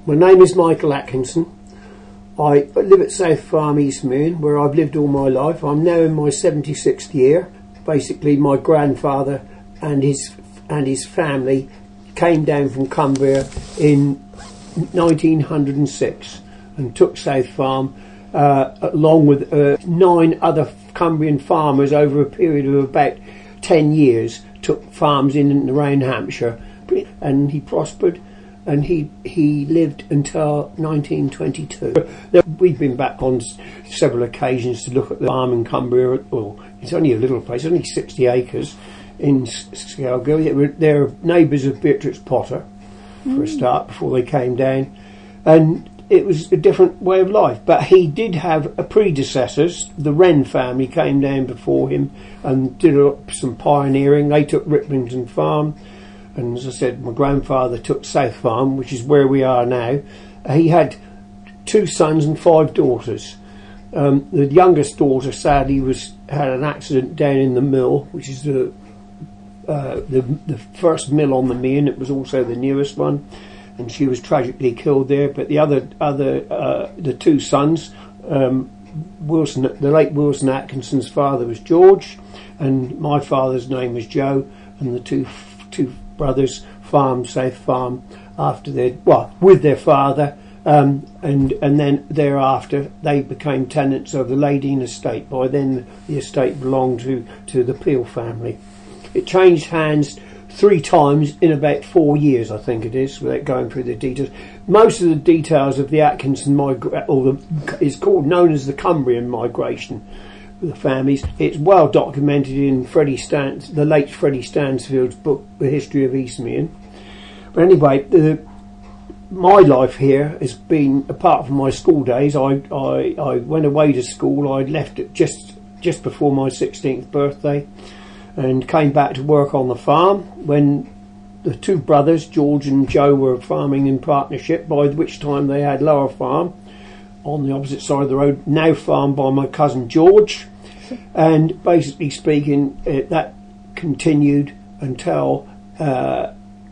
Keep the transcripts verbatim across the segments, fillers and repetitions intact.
My name is Michael Atkinson. I live at South Farm, East Meon, where I've lived all my life. I'm now in my seventy-sixth year. Basically, my grandfather and his and his family came down from Cumbria in nineteen oh six and took South Farm, uh, along with uh, nine other Cumbrian farmers over a period of about ten years, took farms in and around Hampshire, and he prospered. And he he lived until nineteen twenty-two. We've been back on several occasions to look at the farm in Cumbria. Well, it's only a little place, only sixty acres in Skelgo. They're neighbours of Beatrix Potter, for mm. a start, before they came down. And it was a different way of life. But he did have a predecessors. The Wren family came down before him and did some pioneering. They took Riplington Farm. And as I said, my grandfather took South Farm, which is where we are now. He had two sons and five daughters. Um, the youngest daughter, sadly, was had an accident down in the mill, which is the uh, the, the first mill on the Meon. It was also the newest one, and she was tragically killed there. But the other other uh, the two sons, um, Wilson, the late Wilson Atkinson's father was George, and my father's name was Joe, and the two two. brothers farmed South Farm after their well with their father, um, and and then thereafter they became tenants of the Ladine estate. By then the estate belonged to to the Peel family. It changed hands three times in about four years, I think it is, without going through the details. Most of the details of the Atkinson migration, or the, is called known as the Cumbrian migration, the families. It's well documented in Freddie Stans, the late Freddie Stansfield's book, The History of East Meon. But anyway, the, my life here has been, apart from my school days, I, I, I went away to school. I left it just just before my sixteenth birthday and came back to work on the farm when the two brothers, George and Joe, were farming in partnership, by which time they had Lower Farm on the opposite side of the road, now farmed by my cousin George. And basically speaking, it, that continued until uh,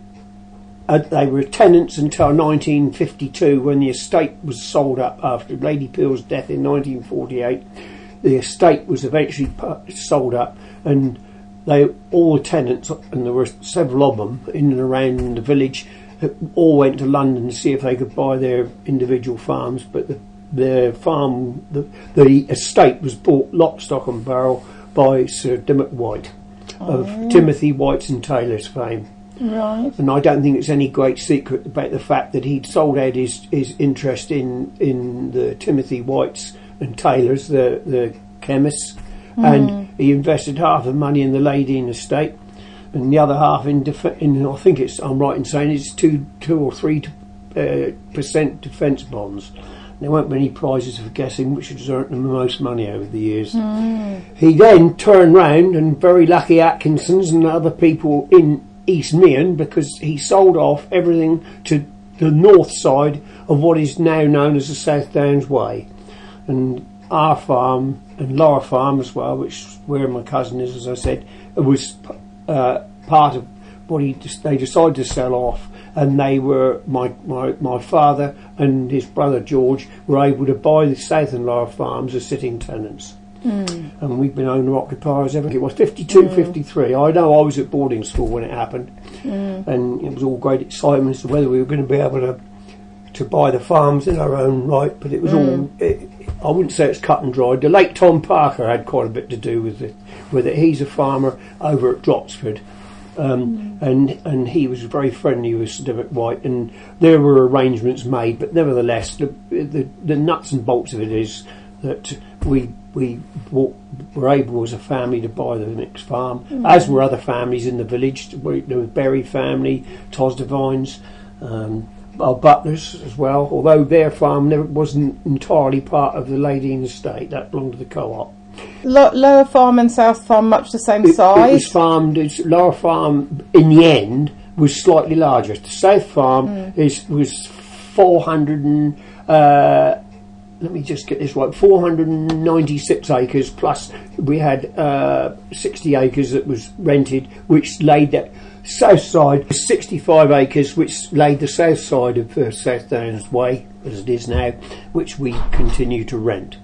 uh, they were tenants until nineteen fifty-two, when the estate was sold up after Lady Peel's death in nineteen forty-eight. The estate was eventually sold up, and they all the tenants, and there were several of them in and around the village, all went to London to see if they could buy their individual farms. But the The farm, the, the estate was bought lock, stock and barrel by Sir Dimmock White, oh. of Timothy White's and Taylor's fame. Right. And I don't think it's any great secret about the fact that he'd sold out his, his interest in, in the Timothy White's and Taylor's, the, the chemists, mm. and he invested half the money in the Ladine estate and the other half in, def- in I think it's, I'm right in saying it's two, two or three uh, percent defence bonds. There weren't many prizes for guessing which has earned them the most money over the years. Mm. He then turned round, and very lucky Atkinsons and other people in East Meon, because he sold off everything to the north side of what is now known as the South Downs Way. And our farm and Lower Farm as well, which is where my cousin is, as I said, it was uh, part of what he they decided to sell off. And they were, my, my, my father and his brother George were able to buy the South and Lower Farms as sitting tenants. Mm. And we've been owner-occupiers ever. It was fifty-two, mm. fifty-three. I know I was at boarding school when it happened. Mm. And it was all great excitement as to whether we were going to be able to to buy the farms in our own right. But it was mm. all, it, I wouldn't say it's cut and dried. The late Tom Parker had quite a bit to do with it. With it. He's a farmer over at Dropsford. Um, mm. and and he was very friendly with Sir Dimmock White, and there were arrangements made. But nevertheless, the, the the nuts and bolts of it is that we we bought, were able as a family to buy the next farm, mm. as were other families in the village. There was Berry family, Tos Devines, um, our Butlers as well. Although their farm never wasn't entirely part of the Ladine estate, that belonged to the co-op. L- Lower Farm and South Farm much the same it, size? It was farmed, it's, Lower Farm in the end was slightly larger. The South Farm mm. is was four hundred and, uh, let me just get this right, four hundred ninety-six acres, plus we had uh, sixty acres that was rented, which laid that south side was sixty-five acres, which laid the south side of uh, South Downs Way, as it is now, which we continue to rent.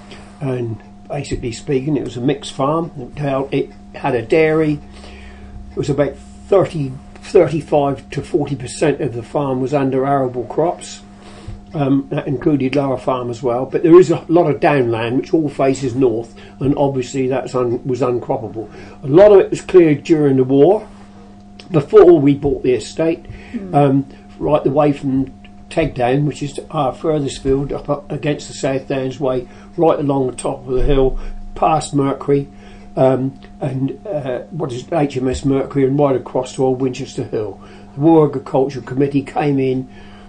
And basically speaking, it was a mixed farm. It held- it had a dairy. It was about thirty, thirty-five to forty percent of the farm was under arable crops. Um, that included Lower Farm as well, but there is a lot of downland which all faces north, and obviously that un- was uncroppable. A lot of it was cleared during the war, before we bought the estate, mm. um, right away from Tegdown, which is our furthest field, up, up against the South Downs Way, right along the top of the hill, past Mercury, um, and uh, what is H M S Mercury, and right across to Old Winchester Hill. The War Agricultural Committee came in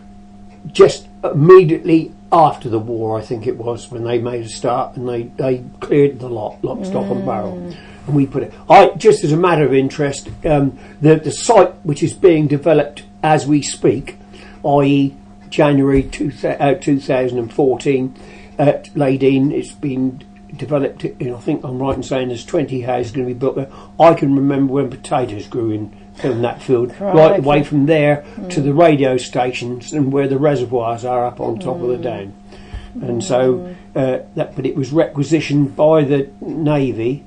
just immediately after the war, I think it was, when they made a start, and they, they cleared the lot, lock, stock mm. and barrel. And we put it, I, just as a matter of interest, um, the, the site which is being developed as we speak, that is January two, uh, two thousand fourteen at Ladine, it's been developed, in, I think I'm right in saying there's twenty houses going to be built there. I can remember when potatoes grew in, in that field, right, right away from there mm. to the radio stations and where the reservoirs are up on top mm. of the down. And mm. so, uh, that, but it was requisitioned by the Navy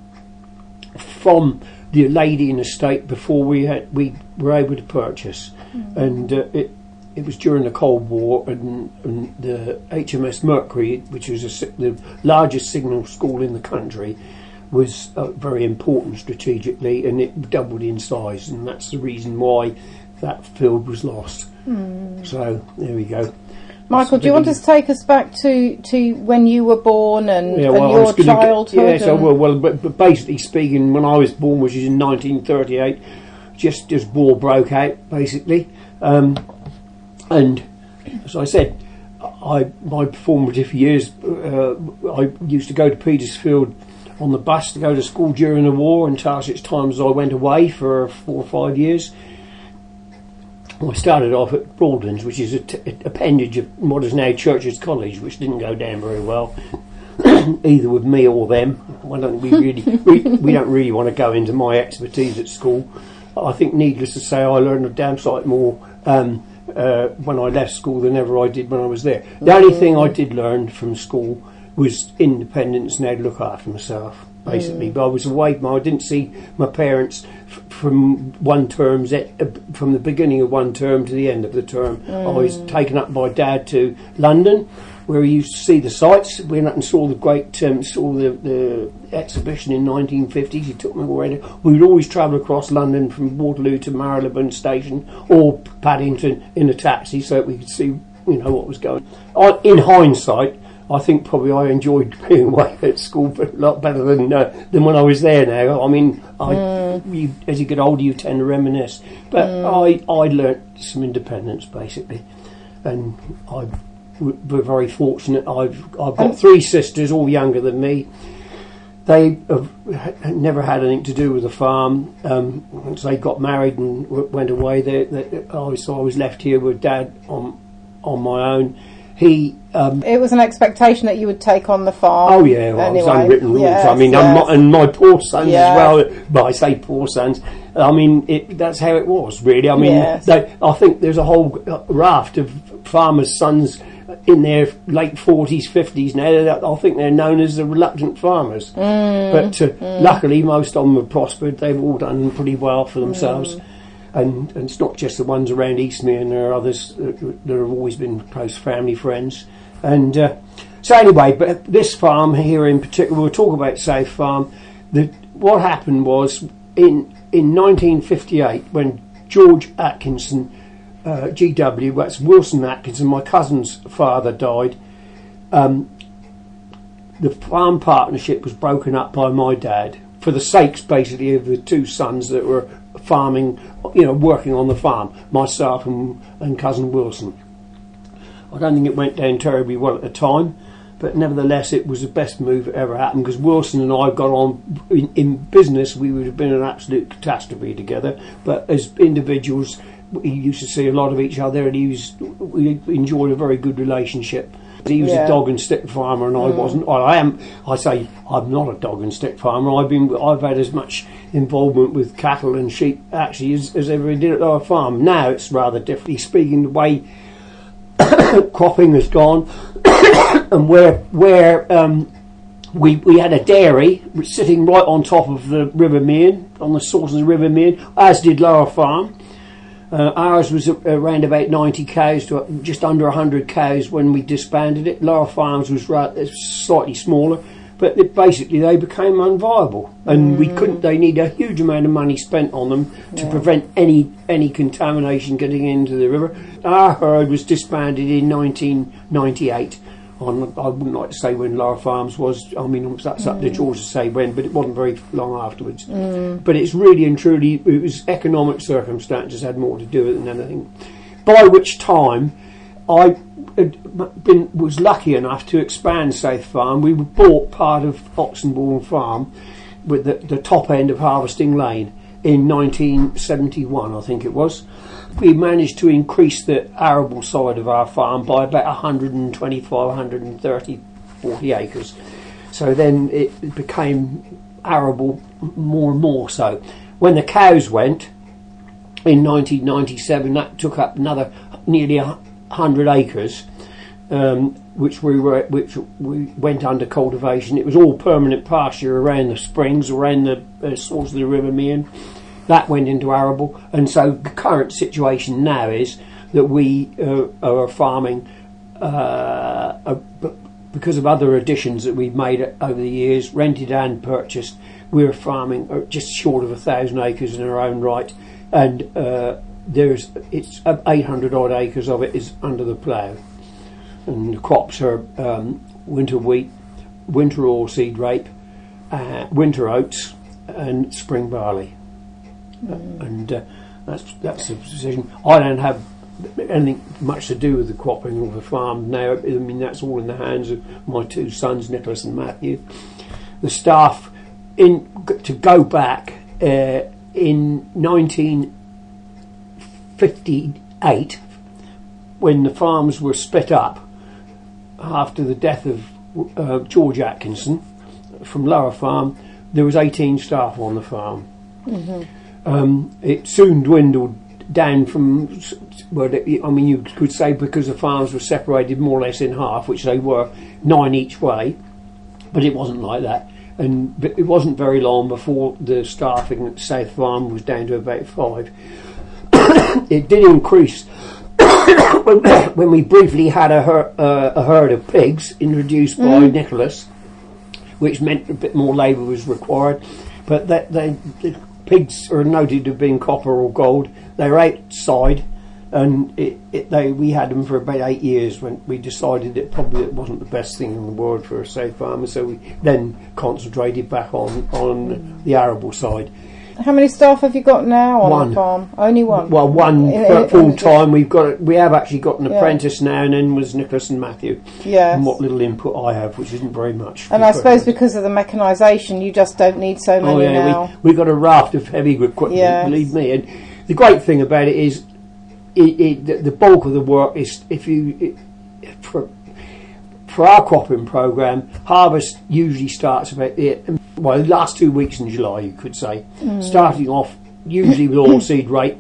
from the Ladine estate before we had we were able to purchase, mm. and uh, it it was during the Cold War, and, and the H M S Mercury, which was a, the largest signal school in the country, was uh, very important strategically, and it doubled in size, and that's the reason why that field was lost. Mm. So there we go. Michael, do you want to take us back to, to when you were born and, yeah, well, and your childhood? Yes, I will. Well, but, but basically speaking, when I was born, which is in nineteen thirty-eight, just just war broke out, basically. Um, and as I said, I my formative years, uh, I used to go to Petersfield on the bus to go to school during the war, and such times I went away for four or five years. I started off at Broadlands, which is a t- appendage of what is now Church's College, which didn't go down very well, either with me or them. I don't we really we, we don't really want to go into my expertise at school. I think, needless to say, I learned a damn sight more um, uh, when I left school than ever I did when I was there. The only thing I did learn from school was independence and how to look after myself, basically. Mm. But I was away. I didn't see my parents f- from one term's uh, from the beginning of one term to the end of the term. Mm. I was taken up by Dad to London, where he used to see the sights. We went up and saw the great, um, saw the, the exhibition in nineteen fifties. He took me already. We would always travel across London from Waterloo to Marylebone Station or Paddington in a taxi so that we could see, you know, what was going on. In hindsight, I think probably I enjoyed being away at school a lot better than uh, than when I was there now. I mean, I, mm. you, as you get older, you tend to reminisce. But mm. I, I learnt some independence, basically. And I we're very fortunate. I've I've got three sisters, all younger than me. They have never had anything to do with the farm. Um, once they got married and w- went away, they, they, I, so I was left here with Dad on on my own. He um, it was an expectation that you would take on the farm. Oh yeah, well, anyway. It was unwritten rules. Yes, I mean, yes. my, and my poor sons yeah. as well. But I say poor sons. I mean, it, that's how it was, really. I mean, yes. they, I think there's a whole raft of farmers' sons in their late forties, fifties now. I think they're known as the reluctant farmers. Mm, but uh, mm. luckily, most of them have prospered. They've all done pretty well for themselves. Mm. And, and it's not just the ones around Eastmead, and there are others that, that have always been close family friends. And uh, so anyway, but this farm here in particular, we'll talk about South Farm. The, what happened was in in nineteen fifty-eight, when George Atkinson, uh, G W, that's Wilson Atkinson, my cousin's father, died, um, the farm partnership was broken up by my dad for the sakes, basically, of the two sons that were farming, you know, working on the farm, myself and, and cousin Wilson. I don't think it went down terribly well at the time, but nevertheless it was the best move that ever happened, because Wilson and I got on in, in business. We would have been an absolute catastrophe together, but as individuals we used to see a lot of each other, and he was, we enjoyed a very good relationship. He was Yeah. a dog and stick farmer, and I wasn't. Well, I am. I say I'm not a dog and stick farmer. I've been. I've had as much involvement with cattle and sheep actually as, as ever did at our farm. Now it's rather different. Speaking the way cropping has gone, and where where um, we we had a dairy sitting right on top of the River Mearn, on the source of the River Mearn, as did Lower Farm. Uh, ours was around about ninety cows to just under one hundred cows when we disbanded it. Lower Farms was right, slightly smaller, but it, basically they became unviable, and mm. we couldn't. They need a huge amount of money spent on them to yeah. prevent any any contamination getting into the river. Our herd was disbanded in nineteen ninety-eight. On, I wouldn't like to say when Lower Farms was. I mean, that's mm. up to George to say when, but it wasn't very long afterwards. Mm. But it's really and truly, it was economic circumstances had more to do with it than anything. By which time, I had been was lucky enough to expand South Farm. We bought part of Oxenbourne Farm with the, the top end of Harvesting Lane in nineteen seventy-one, I think it was. We managed to increase the arable side of our farm by about one hundred twenty-five, one hundred thirty, forty acres. So then it became arable more and more so. When the cows went in nineteen ninety-seven, that took up another nearly one hundred acres, um, which we were, which we went under cultivation. It was all permanent pasture around the springs, around the uh, source of the River Mearn. That went into arable, and so the current situation now is that we uh, are farming uh, uh, because of other additions that we've made over the years, rented and purchased. We're farming just short of a thousand acres in our own right, and uh, there's it's eight hundred odd acres of it is under the plough, and the crops are um, winter wheat, winter oilseed rape, uh, winter oats, and spring barley. Mm. And uh, that's that's the decision. I don't have anything much to do with the cropping of the farm now. I mean, that's all in the hands of my two sons, Nicholas and Matthew. The staff in to go back uh, in nineteen fifty-eight, when the farms were split up after the death of uh, George Atkinson from Lower Farm. There was eighteen staff on the farm. Mm-hmm. Um, it soon dwindled down from, well, I mean, you could say because the farms were separated more or less in half, which they were, nine each way, but it wasn't like that. And it wasn't very long before the staffing at South Farm was down to about five. It did increase when, when we briefly had a, her, uh, a herd of pigs introduced by mm. Nicholas, which meant a bit more labour was required, but that they. The, pigs are noted to have been copper or gold. They're outside, and it, it, they we had them for about eight years when we decided that probably it wasn't the best thing in the world for a South Farmer, so we then concentrated back on, on mm. the arable side. How many staff have you got now on one. the farm? Only one? Well, one in, full in, time. We've got we have actually got an yeah. apprentice now, and then was Nicholas and Matthew. Yes. And what little input I have, which isn't very much. And I suppose because of the mechanisation, you just don't need so many oh, yeah, now. We, we've got a raft of heavy equipment, yes. believe me. And the great thing about it is, it, it, the, the bulk of the work is if you it, for, for our cropping programme, harvest usually starts about it. Well, the last two weeks in July, you could say, mm. starting off usually with oilseed rape.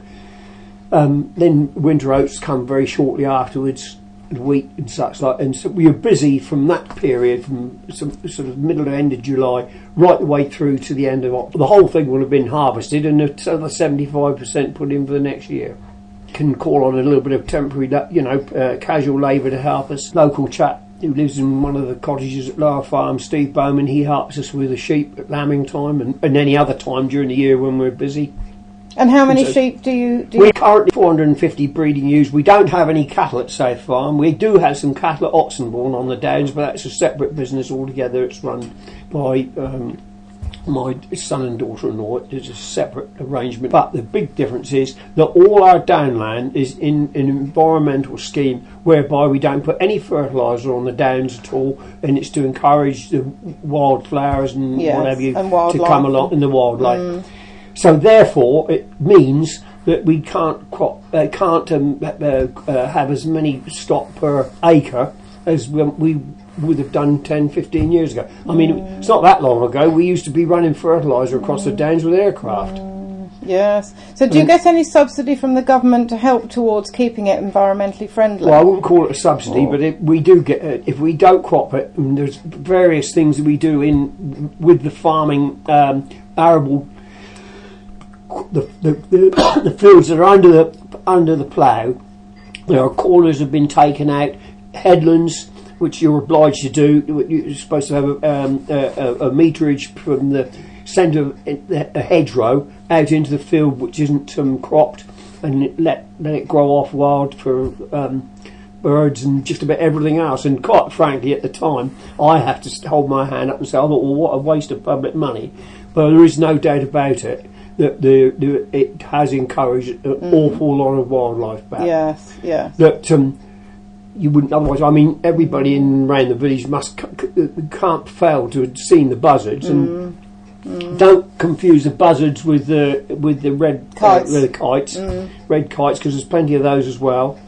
Um, then winter oats come very shortly afterwards, and wheat and such like. And so we are busy from that period, from some, sort of middle to end of July, right the way through to the end of October. The whole thing will have been harvested, and the seventy-five percent put in for the next year. Can call on a little bit of temporary, you know, uh, casual labour to help us. Local chap who lives in one of the cottages at Lower Farm, Steve Bowman, he helps us with the sheep at lambing time and, and any other time during the year when we're busy. And how many so sheep do you... Do we're you currently four hundred fifty breeding ewes. We don't have any cattle at South Farm. We do have some cattle at Oxenbourne on the Downs, but that's a separate business altogether. It's run by um, my son and daughter-in-law. It's a separate arrangement. But the big difference is that all our downland is in an environmental scheme whereby we don't put any fertiliser on the downs at all, and it's to encourage the wildflowers and yes, whatever you and to come along in the wildlife. Mm. So therefore, it means that we can't crop, uh, can't um, uh, uh, have as many stock per acre as we, we would have done ten, fifteen years ago. I mean, mm. it's not that long ago. We used to be running fertiliser across mm. the Downs with aircraft. Mm. Yes. So do you get any subsidy from the government to help towards keeping it environmentally friendly? Well, I wouldn't call it a subsidy, oh. but it, we do get it. If we don't crop it, and there's various things that we do in with the farming um, arable, the the, the the fields that are under the under the plough. There are corners have been taken out, headlands, which you're obliged to do. You're supposed to have a, um, a, a meterage from the centre of a hedgerow out into the field, which isn't um, cropped, and let let it grow off wild for um, birds and just about everything else. And quite frankly, at the time, I have to hold my hand up and say, "I thought, well, what a waste of public money." But there is no doubt about it that the, the it has encouraged an mm. awful lot of wildlife back. Yes, yes. That um, you wouldn't otherwise. I mean, everybody in around the village must c- c- can't fail to have seen the buzzards, and mm. Mm. don't confuse the buzzards with the with the red kites. Uh, the kites, mm. red kites, because there's plenty of those as well,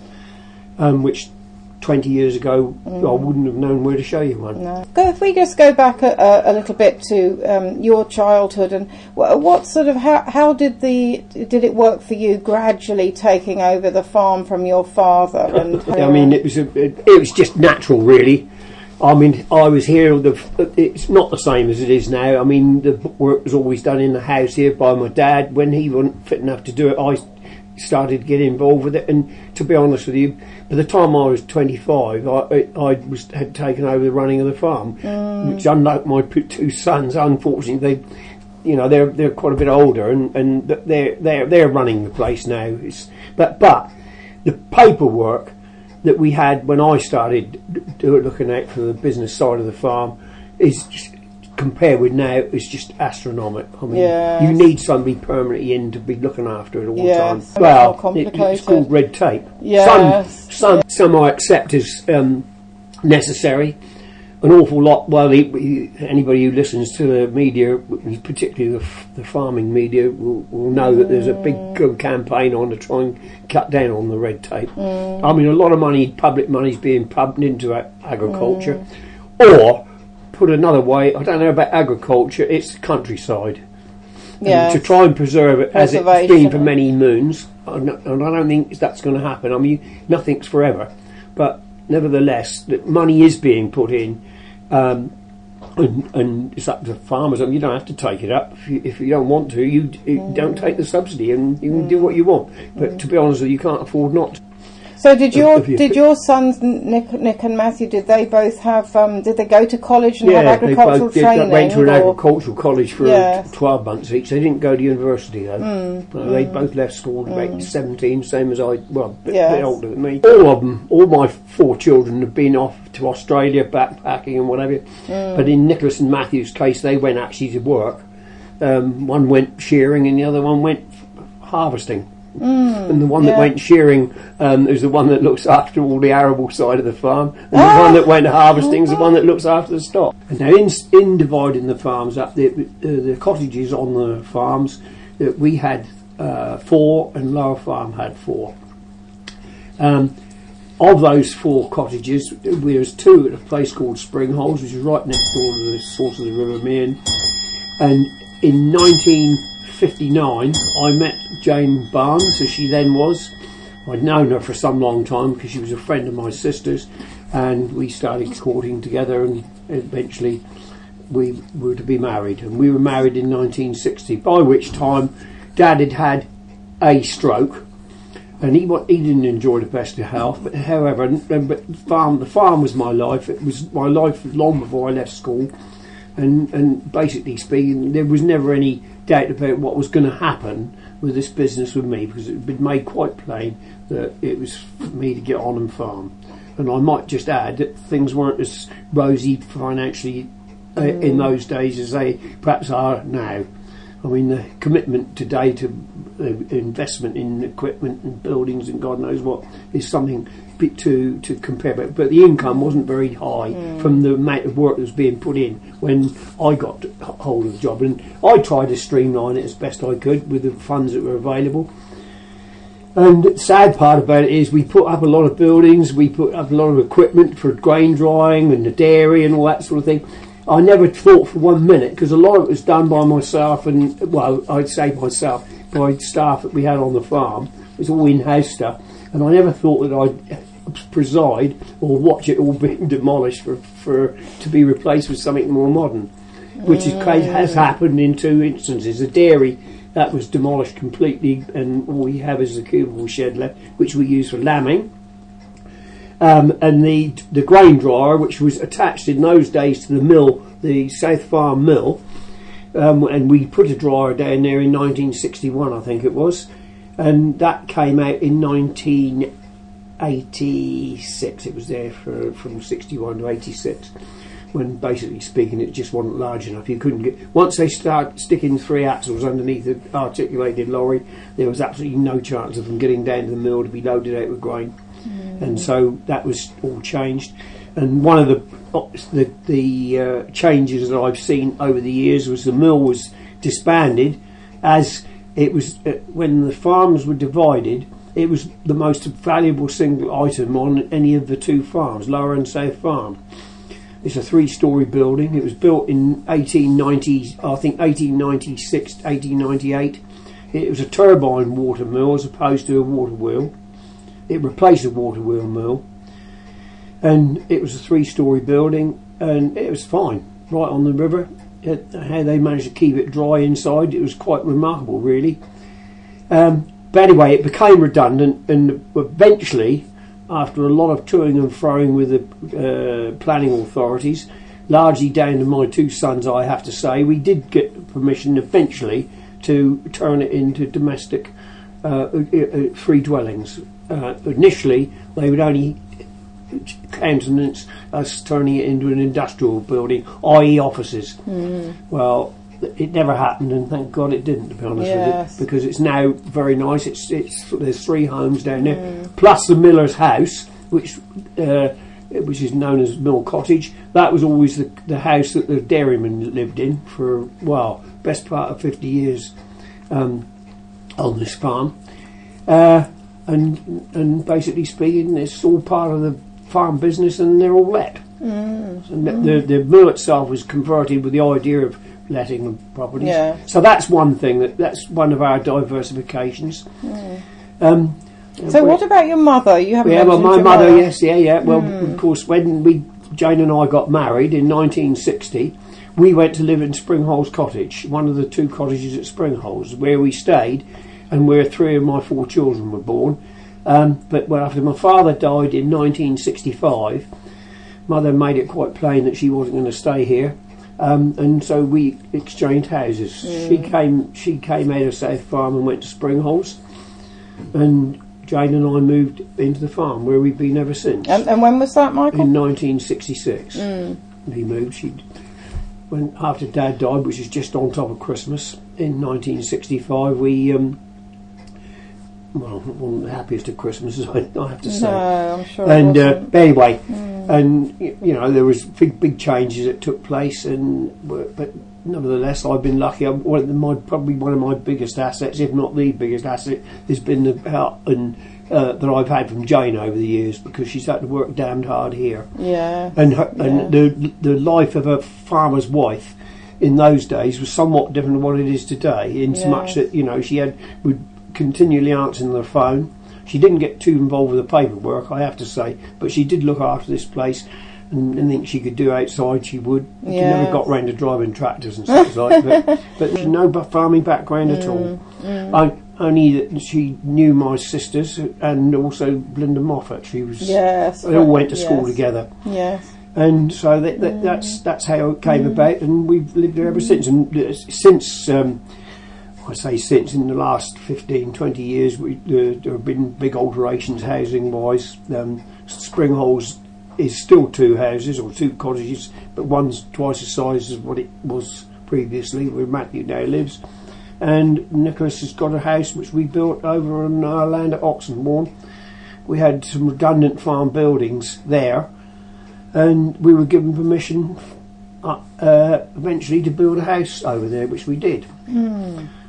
um, which. twenty years ago, mm. I wouldn't have known where to show you one. No. If we just go back a, a, a little bit to um, your childhood, and what, what sort of how how did the did it work for you gradually taking over the farm from your father? And I mean, it was a, it, it was just natural, really. I mean, I was here. The, it's not the same as it is now. I mean, the work was always done in the house here by my dad. When he wasn't fit enough to do it, I started to get involved with it. And to be honest with you, by the time I was twenty-five, I, I was had taken over the running of the farm, mm. which, unlike my two sons, unfortunately, they, you know, they're they're quite a bit older, and, and they're they're they're running the place now. It's, but but the paperwork that we had when I started do, looking out for the business side of the farm is just, compared with now, it's just astronomical. I mean, yes. you need somebody permanently in to be looking after it all yes. the time. Well, it, it's called red tape. Yes. Some, some, yes. some I accept as um, necessary. An awful lot. Well, anybody who listens to the media, particularly the, the farming media, will, will know that there's a big mm. campaign on to try and cut down on the red tape. Mm. I mean, a lot of money, public money, is being pumped into agriculture, mm. or put another way, I don't know about agriculture, it's countryside. Yes. To try and preserve it as it's been for many moons, and I don't think that's going to happen. I mean, nothing's forever, but nevertheless, that money is being put in, um, and, and it's up to farmers. I mean, you don't have to take it up if you, if you don't want to. You, you mm. don't take the subsidy, and you can mm. do what you want. But mm. to be honest with you, you can't afford not to. So did your did your sons Nick, Nick and Matthew? Did they both have? Um, did they go to college and yeah, have agricultural they both training? Did, they went to an agricultural college for yes. twelve months each. They didn't go to university though. Mm, no, mm, they both left school at mm. about seventeen, same as I. Well, a bit, yes. bit older than me. All of them, all my four children have been off to Australia backpacking and whatever. Mm. But in Nicholas and Matthew's case, they went actually to work. Um, one went shearing, and the other one went harvesting. Mm, and the one yeah. that went shearing um, is the one that looks after all the arable side of the farm, and ah! the one that went harvesting is the one that looks after the stock. And now, in, in dividing the farms up, the, uh, the cottages on the farms, uh, we had uh, four, and Lower Farm had four. Um, of those four cottages, there was two at a place called Springholes, which is right next door to the source of the River Mearn. And in nineteen fifty-nine, I met Jane Barnes, as she then was. I'd known her for some long time because she was a friend of my sister's, and we started courting together, and eventually we were to be married. And we were married in nineteen sixty, by which time Dad had had a stroke, and he he didn't enjoy the best of health. But however, but the farm the farm was my life. It was my life long before I left school, and and basically speaking, there was never any doubt about what was going to happen with this business with me, because it had been made quite plain that it was for me to get on and farm. And I might just add that things weren't as rosy financially uh, mm. in those days as they perhaps are now. I mean, the commitment today to uh, investment in equipment and buildings and God knows what is something bit to to compare, but, but the income wasn't very high mm. from the amount of work that was being put in when I got hold of the job, and I tried to streamline it as best I could with the funds that were available. And the sad part about it is we put up a lot of buildings, we put up a lot of equipment for grain drying and the dairy and all that sort of thing. I never thought for one minute, because a lot of it was done by myself and, well, I'd say myself, by staff that we had on the farm. It was all in-house stuff. And I never thought that I'd preside or watch it all being demolished for, for to be replaced with something more modern, which is, has happened in two instances. The dairy, that was demolished completely, and all we have is the cubicle shed left, which we use for lambing. Um, and the the grain dryer, which was attached in those days to the mill, the South Farm mill, um, and we put a dryer down there in nineteen sixty-one, I think it was, and that came out in nineteen eighty-six. It was there for, from sixty-one to eighty-six, when basically speaking it just wasn't large enough. You couldn't get, once they start sticking three axles underneath the articulated lorry, there was absolutely no chance of them getting down to the mill to be loaded out with grain. Mm. And so that was all changed. And one of the the, the uh, changes that I've seen over the years was the mill was disbanded, as it was uh, when the farms were divided. It was the most valuable single item on any of the two farms, Lower and South Farm. It's a three-storey building. It was built in eighteen ninety, I think eighteen ninety-six, eighteen ninety-eight. It was a turbine water mill as opposed to a water wheel. It replaced a water wheel mill, and it was a three-storey building, and it was fine, right on the river. It, how they managed to keep it dry inside, it was quite remarkable, really. Um, but anyway, it became redundant, and eventually, after a lot of toing and froing with the uh, planning authorities, largely down to my two sons, I have to say, we did get permission eventually to turn it into domestic uh, uh, free dwellings. Uh, initially, they would only countenance us turning it into an industrial building, that is offices. Mm. Well, it never happened, and thank God it didn't, to be honest yes. with you, because it's now very nice. It's it's there's three homes down there, mm. plus the Miller's house, which uh, which is known as Mill Cottage. That was always the, the house that the dairyman lived in for, well, best part of fifty years um, on this farm. Uh, and and basically speaking, it's all part of the farm business, and they're all let. Mm. And mm. the the mill itself was converted with the idea of letting the properties. Yeah. So that's one thing, that that's one of our diversifications. Mm. Um, so what about your mother? You haven't yeah, well, my your mother, mother, yes, yeah, yeah. Well, mm. of course, when we Jane and I got married in nineteen sixty, we went to live in Springholes Cottage, one of the two cottages at Springholes, where we stayed, and where three of my four children were born. Um, but well, after my father died in nineteen sixty-five, Mother made it quite plain that she wasn't going to stay here. Um, and so we exchanged houses. Mm. She came she came out of South Farm and went to Springholes, and Jane and I moved into the farm, where we've been ever since. And, and when was that, Michael? In nineteen sixty-six. Mm. We moved. She, when after Dad died, which is just on top of Christmas, in nineteen sixty-five, we um, well, wasn't the happiest of Christmases, I, I have to say. No, I'm sure. And it uh, wasn't. anyway, mm. and you know, there was big, big changes that took place, and but nevertheless, I've been lucky. I'm one of the, my probably one of my biggest assets, if not the biggest asset, has been the help and uh, that I've had from Jane over the years, because she's had to work damned hard here. Yeah. And her, yeah. and the the life of a farmer's wife in those days was somewhat different to what it is today, in so much that, you know, she had would continually answering the phone. She didn't get too involved with the paperwork, I have to say, but she did look after this place, and anything she could do outside she would. She yes. never got round to driving tractors and stuff like that, but, but she had no farming background at all. Mm. I, only that she knew my sisters, and also Linda Moffat. She was. Yes. They all went to school yes. together. Yes. And so that, that, mm. that's that's how it came mm. about, and we've lived there ever since. And uh, since. Um, I say since, in the last fifteen, twenty years, we, uh, there have been big alterations housing-wise. Um, Springholes is still two houses, or two cottages, but one's twice the size as what it was previously, where Matthew now lives. And Nicholas has got a house which we built over on our land at Oxenbourne. We had some redundant farm buildings there, and we were given permission uh, uh, eventually to build a house over there, which we did. Mm.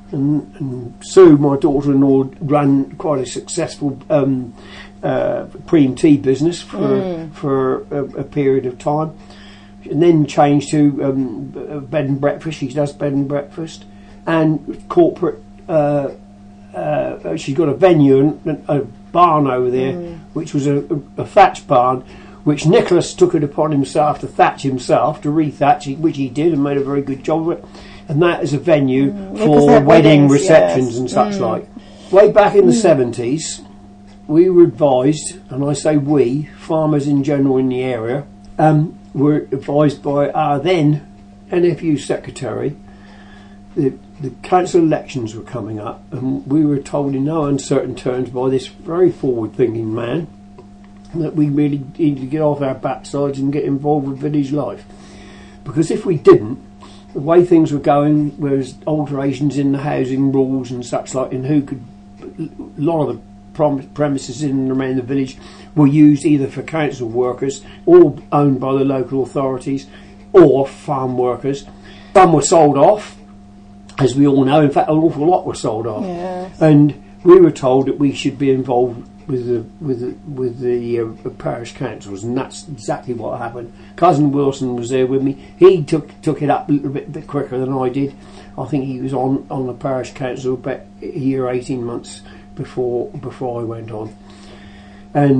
and, and Sue, my daughter-in-law, ran quite a successful um, uh, P M T business for mm. for a, a period of time, and then changed to um, bed and breakfast. She does bed and breakfast and corporate. Uh, uh, she's got a venue and a barn over there, mm. which was a, a, a thatch barn, which Nicholas took it upon himself to thatch himself, to re-thatch, which he did and made a very good job of it. And that is a venue mm. for wedding weddings, receptions yes. and such mm. like. Way back in mm. the seventies, we were advised, and I say we, farmers in general in the area, um, were advised by our then N F U secretary. The, the council elections were coming up, and we were told in no uncertain terms by this very forward-thinking man that we really needed to get off our backsides and get involved with village life. Because if we didn't, the way things were going, there was alterations in the housing rules and such like, and who could, a lot of the prom- premises in and around the village were used either for council workers, or owned by the local authorities, or farm workers. Some were sold off, as we all know. In fact, an awful lot were sold off. Yes. And we were told that we should be involved with the with the, with the uh, parish councils, and that's exactly what happened. Cousin Wilson was there with me. He took took it up a little bit, bit quicker than I did. I think he was on, on the parish council about a year, eighteen months before before I went on. And